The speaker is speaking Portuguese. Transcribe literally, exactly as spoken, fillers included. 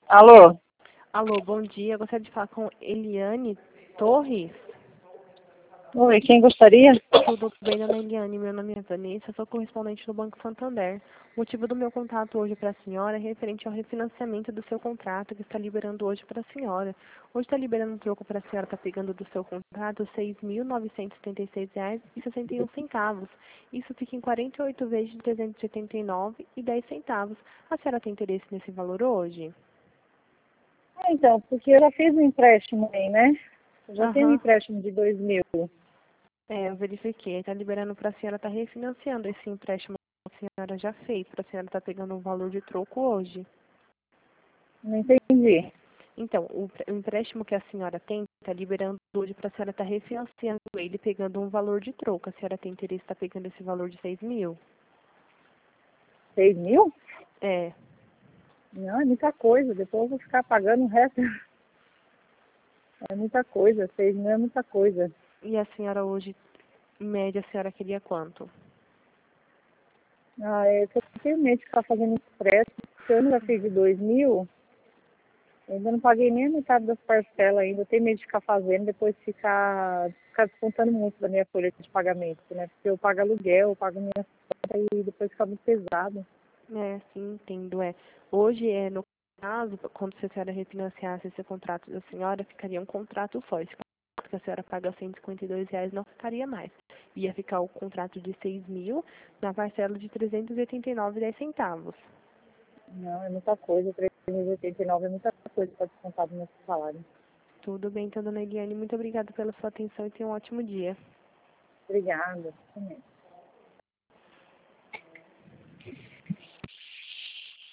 Alô? Alô, bom dia. Eu gostaria de falar com Eliane Torres. Oi, quem gostaria? Tudo bem, dona Eliane? Meu nome é Vanessa, sou correspondente do Banco Santander. O motivo do meu contato hoje para a senhora é referente ao refinanciamento do seu contrato que está liberando hoje para a senhora. Hoje está liberando um troco para a senhora, está pegando do seu contrato seis mil novecentos e setenta e seis reais e sessenta e um centavos. Isso fica em quarenta e oito vezes de trezentos e oitenta e nove reais e dez centavos. A senhora tem interesse nesse valor hoje? Ah, então, porque eu já fiz um empréstimo aí, né? Eu já tenho um Aham. empréstimo de dois mil. É, eu verifiquei. Está liberando para a senhora estar refinanciando esse empréstimo que a senhora já fez, para a senhora estar pegando um valor de troco hoje. Não entendi. Então, o, o empréstimo que a senhora tem está liberando hoje para a senhora estar refinanciando ele, pegando um valor de troco. A senhora tem interesse em estar pegando esse valor de seis mil? Seis mil? É. Não, é muita coisa. Depois eu vou ficar pagando o resto. É muita coisa. Seis mil é muita coisa. E a senhora hoje, em média, a senhora queria quanto? Ah, é que eu tenho medo de ficar fazendo empréstimo. Esse ano eu já fiz de dois mil. Eu ainda não paguei nem a metade das parcelas ainda. Eu tenho medo de ficar fazendo, depois ficar, ficar descontando muito da minha folha de pagamento, né? Porque eu pago aluguel, eu pago minha conta e depois fica muito pesado. É, sim, entendo. É. Hoje, é, no caso, quando se a senhora refinanciasse esse contrato da senhora, ficaria um contrato só. Esse contrato que a senhora paga cento e cinquenta e dois reais não ficaria mais. Ia ficar o contrato de seis mil na parcela de trezentos e oitenta e nove reais e dez centavos. Não, é muita coisa. trezentos e oitenta e nove é muita coisa para descontar do meu salário. Tudo bem, então, dona Eliane, muito obrigada pela sua atenção e tenha um ótimo dia. Obrigada. Também.